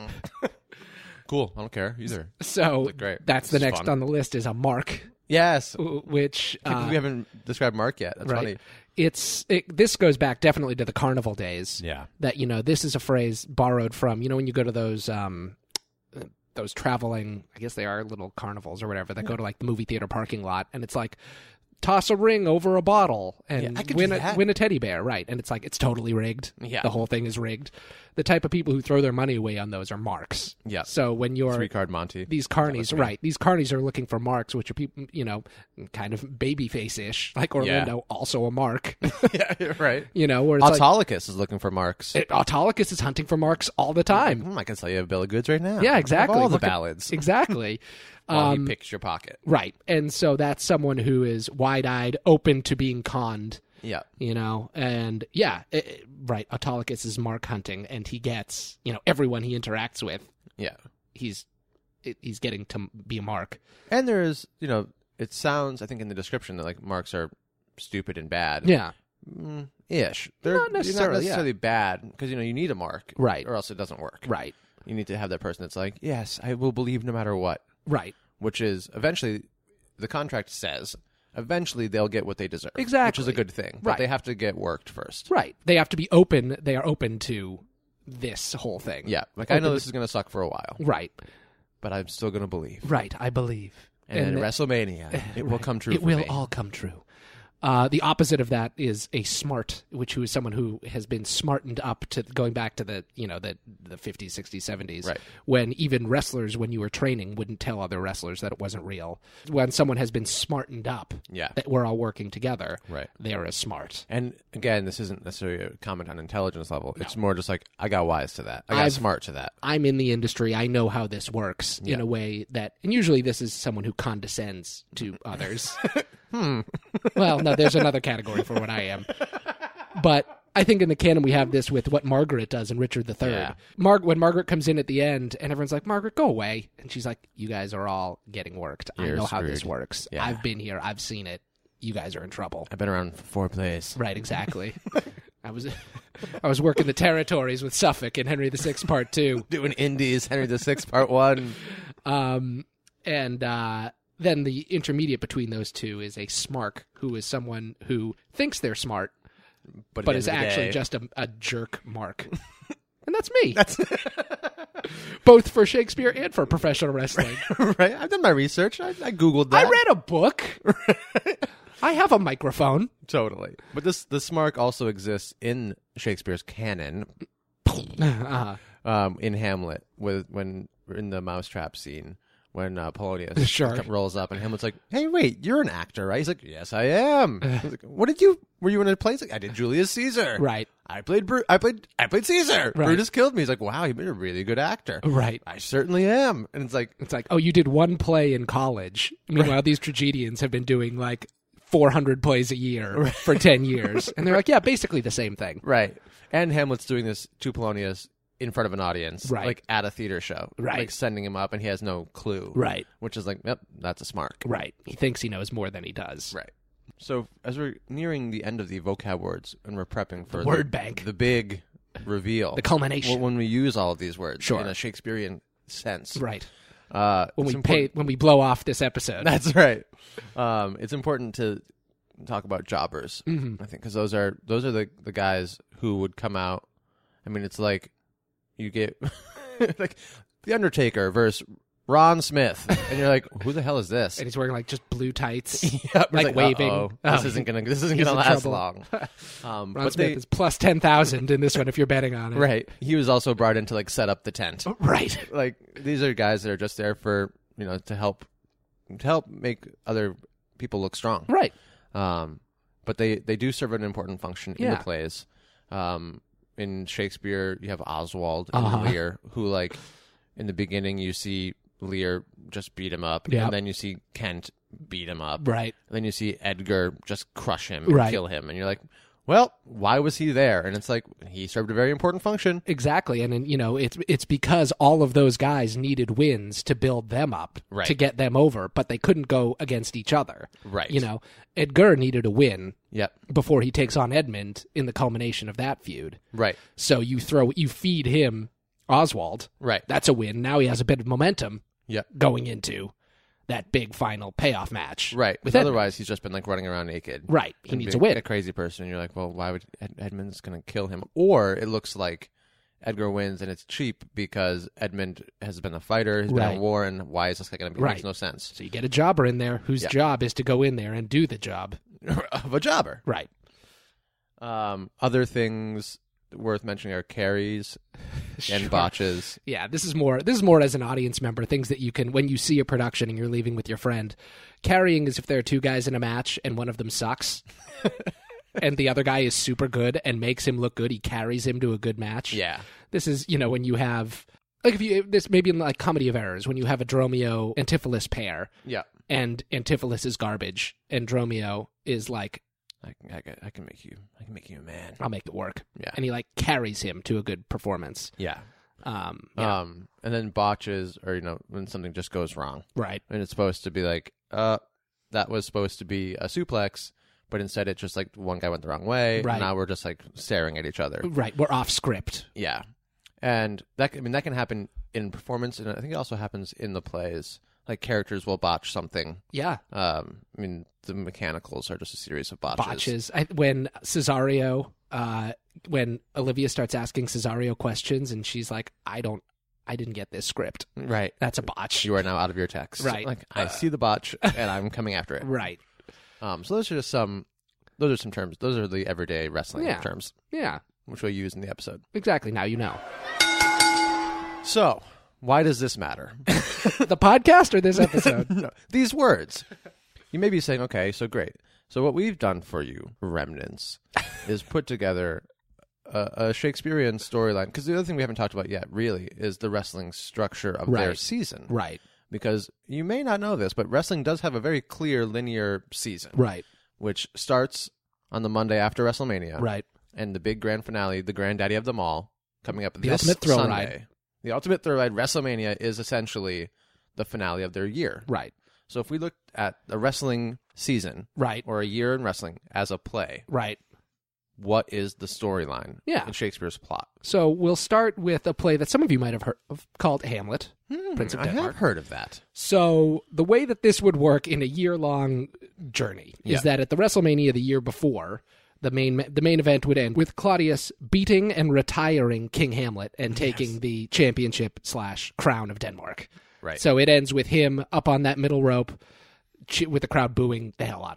Cool. I don't care either. So great. that's the This is next fun. on the list is a Mark, Yes. w- which uh, we haven't described Mark yet. That's right. funny. It's it, this goes back definitely to the carnival days. Yeah. That, you know, this is a phrase borrowed from, you know, when you go to those um uh, those traveling, I guess they are little carnivals or whatever, that go to like the movie theater parking lot, and it's like, toss a ring over a bottle and Yeah, I could win do a that. win a teddy bear, right? And it's like, it's totally rigged. Yeah. The whole thing is rigged. The type of people who throw their money away on those are marks. Yeah. So when you're Three card Monty. these carnies, right? These carnies are looking for marks, which are people, you know, kind of baby face ish, like Orlando, also a mark. yeah, you're right. You know, where it's like Autolycus is looking for marks. it, Autolycus is hunting for marks all the time. Hmm, I can sell you a bill of goods right now. Yeah, Of exactly. all the Look at- ballads. Exactly. While Um, he picks your pocket. right. And so that's someone who is wide eyed, open to being conned. Yeah. You know, and yeah, it, it- right. Autolycus is mark hunting, and he gets, you know, everyone he interacts with, Yeah. he's it, he's getting to be a mark. And there's, you know, it sounds, I think in the description that like marks are stupid and bad. Yeah, Mm, ish. They're Not necessarily, not yeah. necessarily bad because, you know, you need a mark. Right. Or else it doesn't work. right, You need to have that person that's like, yes, I will believe no matter what. right. Which is eventually, the contract says, eventually they'll get what they deserve. Exactly. Which is a good thing. But Right. they have to get worked first. Right. They have to be open. They are open to this whole thing. Yeah. Like, I know Open this is going to suck for a while, Right. but I'm still going to believe. Right. I believe. And, And at that- WrestleMania, it will come true It for will me. all come true. Uh, the opposite of that is a smart, which who is someone who has been smartened up to going back to the, you know, the the fifties, sixties, seventies, Right. when even wrestlers, when you were training, wouldn't tell other wrestlers that it wasn't real. When someone has been smartened up, Yeah. that we're all working together, Right. they're as smart. And again, this isn't necessarily a comment on intelligence level. It's more just like, I got wise to that. I got I've- smart to that. I'm in the industry. I know how this works in Yeah. a way that, and usually this is someone who condescends to others. Hmm. Well, no, there's another category for what I am. But I think in the canon we have this with what Margaret does in Richard the Third. Yeah. Mar- when Margaret comes in at the end and everyone's like, Margaret, go away. And she's like, you guys are all getting worked. I You're know how this screwed. works. Yeah. I've been here. I've seen it. You guys are in trouble. I've been around for four plays. Right, exactly. I was I was working the territories with Suffolk in Henry the Sixth Part Two. Doing Indies, Henry the Sixth, Part One. Um, and uh, then the intermediate between those two is a smark, who is someone who thinks they're smart, But, at but the is end of the actually day- just a, a jerk mark. And that's me. That's Both for Shakespeare and for professional wrestling. right. I've done my research. I, I googled I that. read a book. I have a microphone. Totally. But this this mark also exists in Shakespeare's canon, uh-huh. um, in Hamlet, with when in the mousetrap scene. When uh, Polonius Sure. rolls up and Hamlet's like, "Hey, wait, you're an actor, right?" He's like, "Yes, I am." He's like, "What did you? Were you in a play?" He's like, "I did Julius Caesar." Right. I played. Bru- I played. I played Caesar. Right. Brutus killed me. He's like, "Wow, you've been a really good actor." Right. I certainly am. And it's like, It's like, oh, you did one play in college. Meanwhile, right. these tragedians have been doing like four hundred plays a year right. for ten years. And they're like, yeah, basically the same thing. Right. And Hamlet's doing this to Polonius in front of an audience, right. like at a theater show, right. like sending him up, and he has no clue, right? Which is like, yep, that's a smart, right? He thinks he knows more than he does, right? So as we're nearing the end of the vocab words, and we're prepping for the word the, bank, the big reveal, the culmination, when we use all of these words sure. in a Shakespearean sense, right? Uh, when we pay, when we blow off this episode, that's right. Um, it's important to talk about jobbers, mm-hmm. I think, because those are those are the the guys who would come out. I mean, it's like. You get like The Undertaker versus Ron Smith, and you're like, "Who the hell is this?" And he's wearing like just blue tights, yep, like, like waving. Oh, oh, this isn't gonna this isn't he's gonna in last trouble. long. Um, Ron but Smith they, is plus ten thousand in this one if you're betting on it. Right. He was also brought in to like set up the tent. Right. Like these are guys that are just there for you know to help to help make other people look strong. Right. Um, but they they do serve an important function in yeah. the plays. Um. In Shakespeare, you have Oswald and uh-huh. Lear, who, like, in the beginning, you see Lear just beat him up, yep. and then you see Kent beat him up, right? And then you see Edgar just crush him and right. kill him, and you're like, well, why was he there? And it's like, he served a very important function. Exactly, and, and you know, it's it's because all of those guys needed wins to build them up, right. to get them over, but they couldn't go against each other. Right. You know, Edgar needed a win yep. before he takes on Edmund in the culmination of that feud. Right. So you throw, you feed him Oswald. Right. That's a win. Now he has a bit of momentum yep. going into that big final payoff match. Right. With Because otherwise, he's just been like running around naked. Right. He needs a win. win. A crazy person. And you're like, well, why would Ed- Edmund's going to kill him? Or it looks like Edgar wins and it's cheap because Edmund has been a fighter, has been right. at war, and why is this guy going to be? Right. Makes no sense. So you get a jobber in there whose yeah. job is to go in there and do the job of a jobber. Right. Um, other things worth mentioning are carries and sure. botches. Yeah, this is more this is more as an audience member, things that you can, when you see a production and you're leaving with your friend. Carrying is if there are two guys in a match and one of them sucks and the other guy is super good and makes him look good, he carries him to a good match. Yeah. This is, you know, when you have, like if you, this maybe in like Comedy of Errors, when you have a Dromio Antipholus pair. Yeah. And Antipholus is garbage and Dromio is like, I can, I can, I can make you, I can make you a man. I'll make it work. Yeah. And he like carries him to a good performance. Yeah. Um, yeah. Um, and then botches, or you know, when something just goes wrong, right? And it's supposed to be like, uh, that was supposed to be a suplex, but instead it just like one guy went the wrong way. Right. And now we're just like staring at each other. Right. We're off script. Yeah. And that, I mean, that can happen in performance, and I think it also happens in the plays. Like characters will botch something. Yeah. Um, I mean, the mechanicals are just a series of botches. Botches. I, when Cesario, uh, when Olivia starts asking Cesario questions, and she's like, "I don't, I didn't get this script." Right. That's a botch. You are now out of your text. Right. Like I uh, see the botch, and I'm coming after it. Right. Um. So those are just some. Those are some terms. Those are the everyday wrestling yeah. terms. Yeah. Which we'll use in the episode. Exactly. Now you know. So, why does this matter? The podcast or this episode? No, these words. You may be saying, okay, so great. So what we've done for you, Remnants, is put together a, a Shakespearean storyline. Because the other thing we haven't talked about yet, really, is the wrestling structure of right. their season. Right. Because you may not know this, but wrestling does have a very clear linear season. Right. Which starts on the Monday after WrestleMania. Right. And the big grand finale, the granddaddy of them all, coming up the this Ultimate Thrill Sunday. Ride. The Ultimate Thrill Ride, WrestleMania, is essentially the finale of their year. Right. So if we looked at the wrestling season, right, or a year in wrestling as a play, right, what is the storyline yeah. in Shakespeare's plot? So we'll start with a play that some of you might have heard of called Hamlet, hmm, Prince of I Denmark. have heard of that. So the way that this would work in a year-long journey yeah. is that at the WrestleMania the year before, the main the main event would end with Claudius beating and retiring King Hamlet and taking yes. the championship slash crown of Denmark. Right. So it ends with him up on that middle rope ch- with the crowd booing the hell out of him.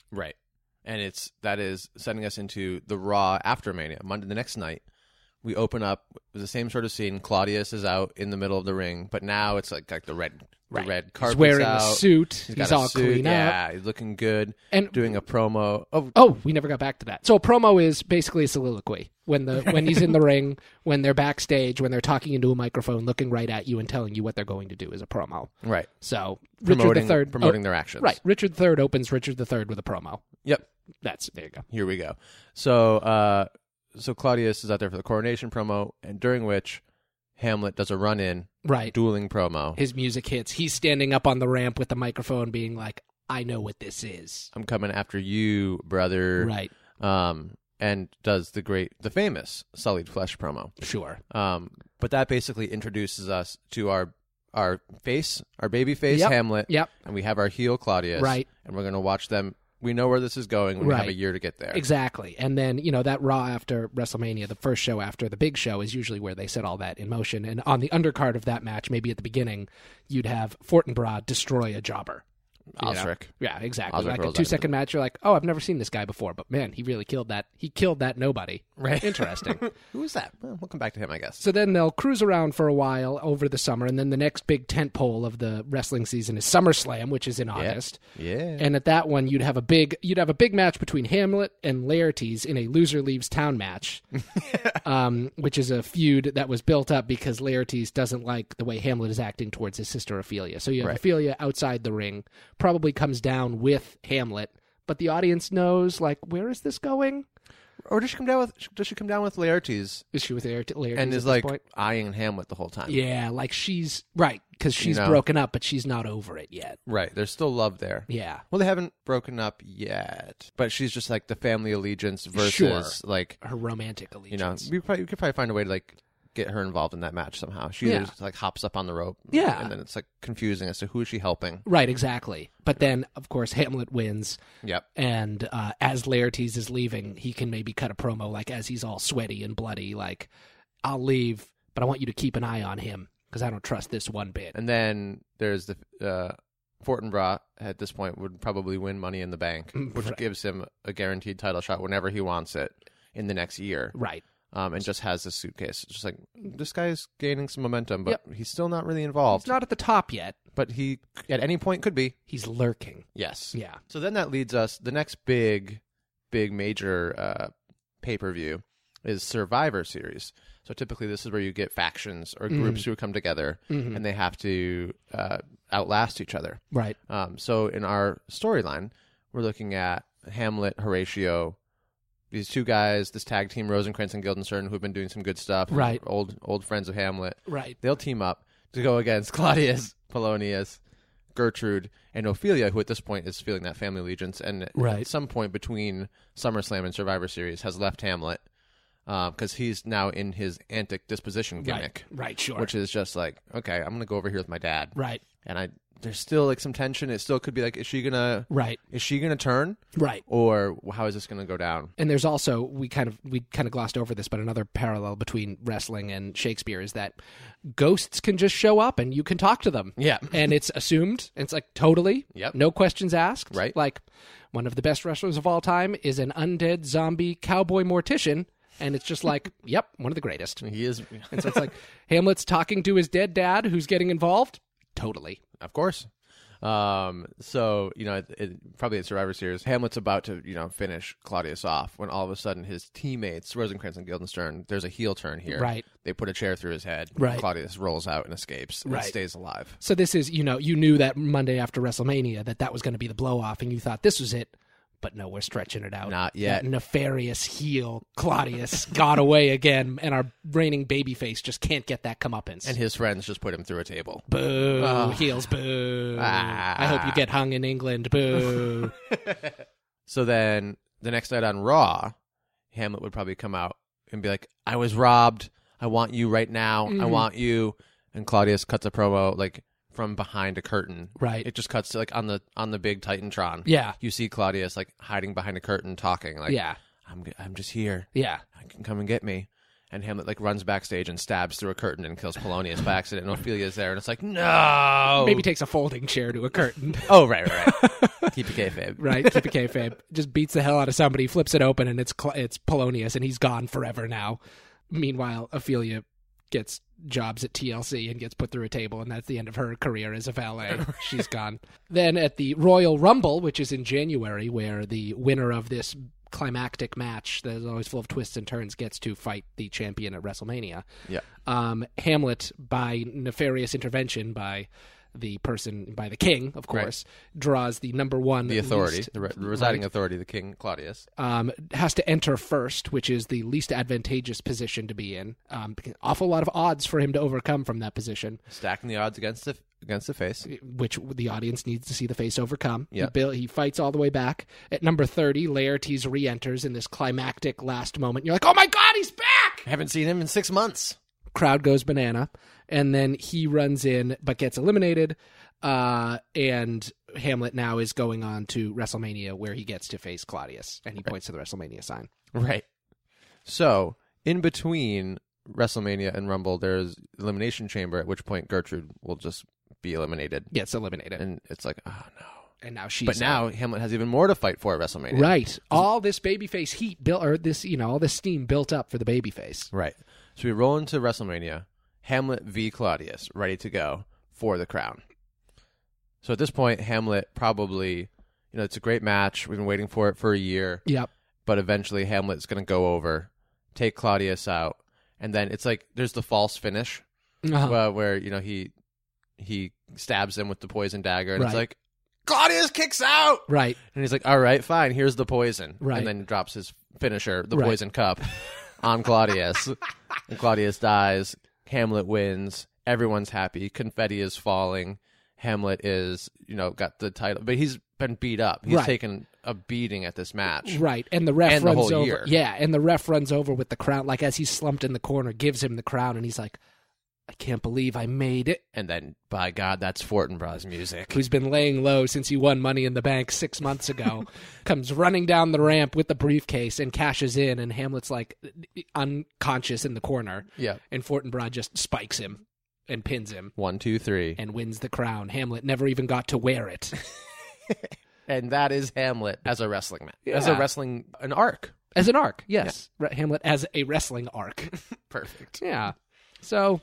Right. And it's that is sending us into the Raw after Mania. Monday, the next night, we open up with the same sort of scene. Claudius is out in the middle of the ring, but now it's like like the red the Right. red carpet's He's wearing out. a suit. He's, He's got a all suit. clean Yeah, up. he's looking good. And doing a promo. Oh, Oh, we never got back to that. So a promo is basically a soliloquy. When the when he's in the ring, when they're backstage, when they're talking into a microphone, looking right at you and telling you what they're going to do is a promo. right. So Promoting, Richard the Third promoting their actions. Right. Richard the Third opens Richard the Third with a promo. Yep. That's there you go. Here we go. So, uh, so Claudius is out there for the coronation promo, and during which Hamlet does a run-in Right. dueling promo. His music hits. He's standing up on the ramp with the microphone being like, I know what this is. I'm coming after you, brother. Right. Um, and does the great, the famous Sullied Flesh promo. Sure. Um, but that basically introduces us to our our face, our baby face, Yep. Hamlet. Yep. And we have our heel, Claudius. Right. And we're going to watch them. We know where this is going. We have Right. a year to get there. Exactly. And then, you know, that Raw after WrestleMania, the first show after the big show, is usually where they set all that in motion. And on the undercard of that match, maybe at the beginning, you'd have Fortinbras destroy a jobber. You know? Osric. Yeah, exactly. Osric like a rolls out two into second match, you're like, oh, I've never seen this guy before, but man, he really killed that. He killed that nobody. Right. Interesting. Who is that? Well, we'll come back to him, I guess. So then they'll cruise around for a while over the summer, and then the next big tent pole of the wrestling season is SummerSlam, which is in August. Yeah. And at that one, you'd have a big you'd have a big match between Hamlet and Laertes in a loser leaves town match, um, which is a feud that was built up because Laertes doesn't like the way Hamlet is acting towards his sister Ophelia. So you have Right. Ophelia outside the ring, probably comes down with Hamlet, but the audience knows, like, where is this going? Or does she come down with? Does she come down with Laertes Is she with Laertes, Laertes and at is this like point? eyeing Hamlet the whole time? Yeah, like she's right because she's know? broken up, but she's not over it yet. Right. There's still love there. Yeah, Well, they haven't broken up yet, but she's just like the family allegiance versus Sure. like her romantic you know allegiance. we probably we could probably find a way to like get her involved in that match somehow. She Yeah. just like hops up on the rope. Yeah. and then it's like confusing as to who is she helping. Right, exactly. But then, of course, Hamlet wins, Yep. and uh, as Laertes is leaving, he can maybe cut a promo, like as he's all sweaty and bloody, like, I'll leave, but I want you to keep an eye on him, because I don't trust this one bit. And then there's the uh, Fortinbras at this point would probably win Money in the Bank, which Right. gives him a guaranteed title shot whenever he wants it in the next year. Right. Um, and just has this suitcase. It's just like this guy's gaining some momentum, but he's still not really involved. He's not at the top yet. But he at any point could be. He's lurking. Yes. Yeah. So then that leads us. The next big, big major uh, pay per view is Survivor Series. So typically, this is where you get factions or groups who come together Mhm. and they have to uh, outlast each other. Right. Um, so in our storyline, we're looking at Hamlet, Horatio, these two guys, this tag team, Rosencrantz and Guildenstern, who've been doing some good stuff. Right. Old old friends of Hamlet. Right. They'll team up to go against Claudius, Polonius, Gertrude, and Ophelia, who at this point is feeling that family allegiance, and Right. at some point between SummerSlam and Survivor Series has left Hamlet because he's now in his antic disposition gimmick, Right. Right. Sure. which is just like, okay, I'm going to go over here with my dad. right. And I there's still like some tension. It still could be like, is she gonna Right. is she gonna turn, Right. or how is this gonna go down? And there's also we kind of we kind of glossed over this, but another parallel between wrestling and Shakespeare is that ghosts can just show up and you can talk to them. Yeah. And it's assumed. It's like totally. Yep. No questions asked. Right. Like one of the best wrestlers of all time is an undead zombie cowboy mortician. And it's just like, yep, one of the greatest. He is, And so it's like Hamlet's talking to his dead dad who's getting involved. Totally. of course. Um, so you know, it, it, probably at Survivor Series, Hamlet's about to you know finish Claudius off when all of a sudden his teammates Rosencrantz and Guildenstern, there's a heel turn here. Right. They put a chair through his head. Right. Claudius rolls out and escapes. And Right. stays alive. So this is, you know, you knew that Monday after WrestleMania that that was going to be the blow off and you thought this was it. But no, we're stretching it out. Not yet. That nefarious heel, Claudius, got away again, and our reigning babyface just can't get that comeuppance. And his friends just put him through a table. Boo, Oh. heels, boo. Ah. I hope you get hung in England, boo. So then the next night on Raw, Hamlet would probably come out and be like, I was robbed. I want you right now. I Mhm. want you. And Claudius cuts a promo like from behind a curtain. Right. It just cuts to like on the on the big Titantron. Yeah, You see Claudius like hiding behind a curtain talking like, yeah, I'm I'm just here. yeah. I can come and get me. and Hamlet like runs backstage and stabs through a curtain and kills Polonius by accident, and Ophelia's there, and it's like, no! Maybe takes a folding chair to a curtain. Oh, right, right, right. Keep a kayfabe. Right, keep a kayfabe. Just beats the hell out of somebody, flips it open, and it's Cl- it's Polonius, and he's gone forever now. Meanwhile, Ophelia gets jobs at T L C and gets put through a table, and that's the end of her career as a valet. She's gone. Then at the Royal Rumble, which is in January, where the winner of this climactic match that is always full of twists and turns gets to fight the champion at WrestleMania. Yeah. Um, Hamlet, by nefarious intervention by the person, by the king, of course, right. draws the number one... The authority, least, the, re- the residing right. authority, the king, Claudius. Um, has to enter first, which is the least advantageous position to be in. Um, awful lot of odds for him to overcome from that position. Stacking the odds against the against the face. Which the audience needs to see the face overcome. Yep. He, build, he fights all the way back. At number thirty, Laertes re-enters in this climactic last moment. You're like, oh my god, he's back! I haven't seen him in six months. Crowd goes banana. And then he runs in, but gets eliminated. Uh, and Hamlet now is going on to WrestleMania, where he gets to face Claudius, and he right. points to the WrestleMania sign. Right. So, in between WrestleMania and Rumble, there's Elimination Chamber, at which point Gertrude will just be eliminated. Gets eliminated. And it's like, oh no. And now she's But now out. Hamlet has even more to fight for at WrestleMania. Right. All this babyface heat built, or this, you know, all this steam built up for the babyface. Right. So we roll into WrestleMania, Hamlet v. Claudius, ready to go for the crown. So at this point, Hamlet probably, you know, it's a great match. We've been waiting for it for a year. Yep. But eventually Hamlet's going to go over, take Claudius out, and then it's like there's the false finish Uh-huh. uh, where, you know, he he stabs him with the poison dagger, and Right. it's like, Claudius kicks out! Right. And he's like, all right, fine, here's the poison. Right. And then drops his finisher, the Right. poison cup, on Claudius. And Claudius dies. Hamlet wins. Everyone's happy. Confetti is falling. Hamlet is, you know, got the title. But he's been beat up. He's Right. taken a beating at this match. Right. And the ref And the runs whole over. year. Yeah. And the ref runs over with the crown, like as he's slumped in the corner, gives him the crown, and he's like, I can't believe I made it. And then, by God, that's Fortinbras music. Who's been laying low since he won Money in the Bank six months ago, comes running down the ramp with the briefcase and cashes in, and Hamlet's like unconscious in the corner. Yeah. And Fortinbras just spikes him and pins him One, two, three. and wins the crown. Hamlet never even got to wear it. And that is Hamlet as a wrestling match. As a Yeah. wrestling, an arc. As an arc, yes. Re- Hamlet as a wrestling arc. Perfect. Yeah. So...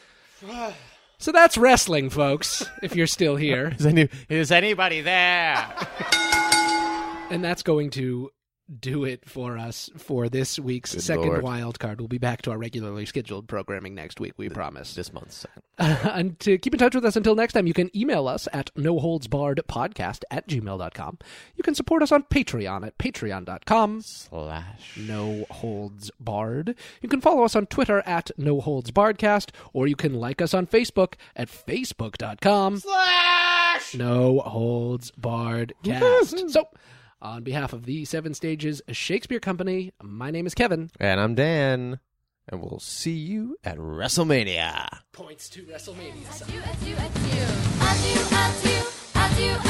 So that's wrestling, folks, if you're still here. Is, any, is anybody there? And that's going to do it for us for this week's Good second Lord. wild card. We'll be back to our regularly scheduled programming next week, we promise. This month's second. Uh, and to keep in touch with us until next time, you can email us at noholdsbarredpodcast at gmail dot com. You can support us on Patreon at patreon.com Slash. no holds barred. You can follow us on Twitter at noholdsbarredcast, or you can like us on Facebook at facebook.com Slash. no holds barred cast. So, on behalf of the Seven Stages Shakespeare Company, my name is Kevin. And I'm Dan. And we'll see you at WrestleMania. Points to WrestleMania. Adieu, adieu, adieu. Adieu, adieu, adieu,